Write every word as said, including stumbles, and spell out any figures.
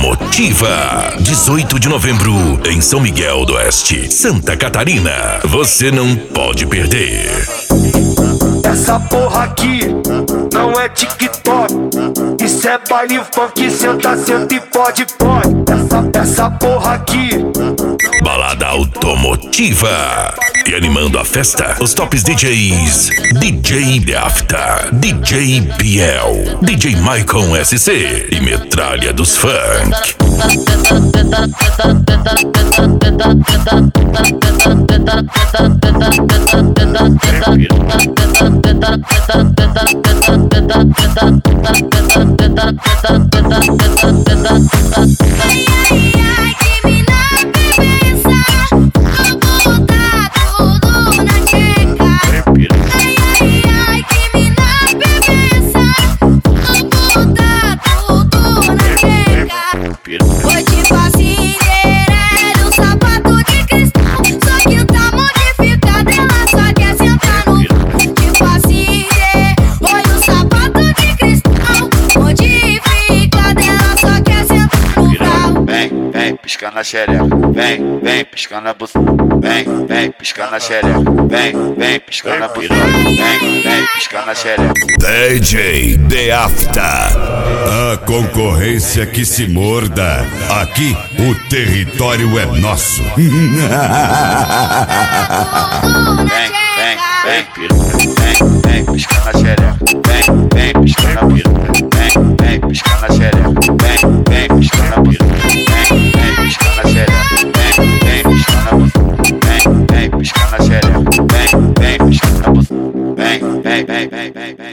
Automotiva. dezoito de novembro, em São Miguel do Oeste, Santa Catarina. Você não pode perder. Essa porra aqui não é TikTok, isso é baile funk, senta, senta e pode, pode. Essa, essa porra aqui. Balada Automotiva. E animando a festa, os tops D Js: D J Biafta, D J Biel, D J Maicon S C e Metralha dos Funk. Piscando na xereca, vem, vem, piscando na buceta, vem, vem, piscando na xereca, vem, vem, piscando na buceta, vem, vem, piscando na xereca. D J Biafta. A concorrência que se morda. Aqui o território é nosso. Vem, vem, vem, vem, vem, piscando na xereca, vem, vem, piscando na buceta, vem, vem, piscando na xereca, vem, vem, piscando na buceta. Piscando na xereca, vem, vem, piscando na buceta, vem, vem, piscando na xereca, vem, vem, piscando na buceta, vem, vem, vem, vem, vem, vem.